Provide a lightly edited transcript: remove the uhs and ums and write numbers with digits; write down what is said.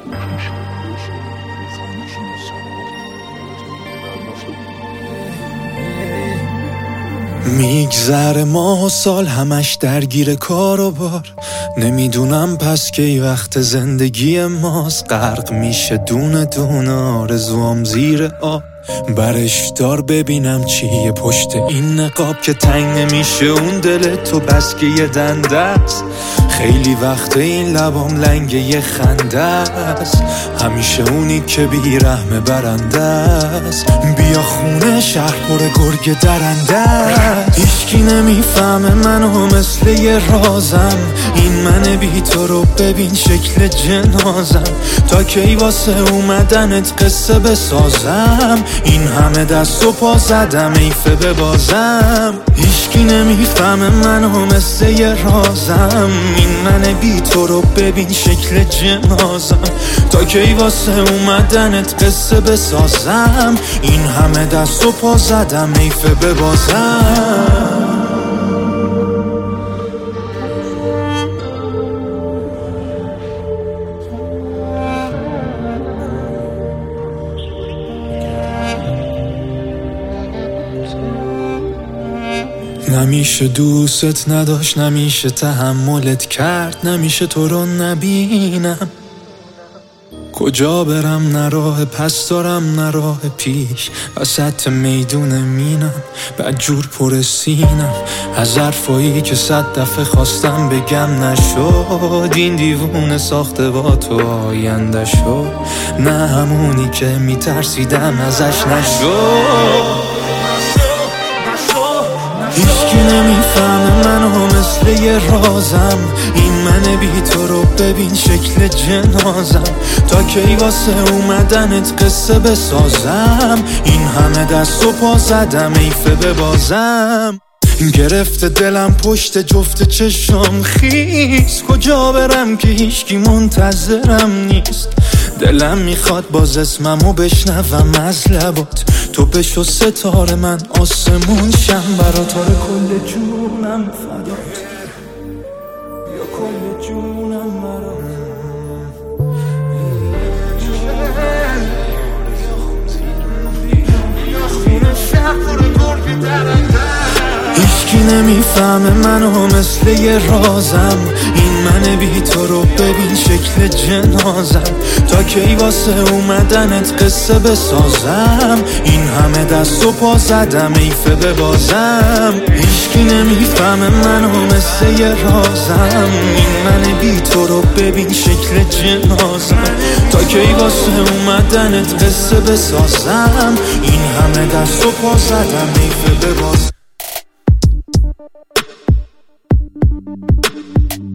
میگذره ماه و سال همش درگیر کار و بار، نمیدونم پس کی وقت زندگی ماست. غرق میشه دونه دونه آرزوام زیر آب، برش دار ببینم چیه پشت این نقاب که تنگ نمیشه اون دل تو بس که یه دنده است. خیلی وقت این لبام لنگ یه خنده است، همیشه اونی که بیرحمه برنده است. بیا خونه شهر پر گرگ درنده است، هیچکی نمیفهمه منو مثل یه رازم. این من بی تو رو ببین شکل جنازم، تا کی واسه اومدنت قصه بسازم. این همه دست و پا زدم ایفه ببازم، هیچکی نمیفهمه منو مثل یه رازم. این من بی تو رو ببین شکل جنازم، تا کی واسه اومدنت قصه بسازم. این همه دست و پا زدم ایفه ببازم. نمیشه دوست نداشت، نمیشه تحملت کرد، نمیشه تو رو نبینم. کجا برم نه راه پس دارم نه راه پیش، وسط میدون مینم بدجور پر سینم. از حرفایی که 100 دفعه خواستم بگم نشد، این دیوونه ساخته با تو آینده شد. نه همونی که میترسیدم ازش نشد. هیچکی نمیفهمه منو مثل یه رازم، این من بی تو رو ببین شکل جنازم. تا کی واسه اومدنت قصه بسازم، این همه دست و پا زدم ایفه ببازم. گرفته دلم پشت جفت چشم خیس، کجا برم که هیچکی منتظرم نیست. دلم میخواد باز اسممو بشنوم از لبات، تو بشو ستاره من آسمون شم برات. آره کل جونم فدات، یا کل جونم برات. هیچکی نمیفهمه منو مثل یه رازم، این من بی تو رو ببین شکل جنازم. تا کی واسه اومدنت قصه بسازم، این همه دست و پا زدم ایفه ببازم. هیچکی نمیفهمه منو مثل یه رازم، این من بی تو رو ببین شکل جنازم. تا کی واسه اومدنت قصه بسازم، این همه دست و پا زدم ایفه ببازم.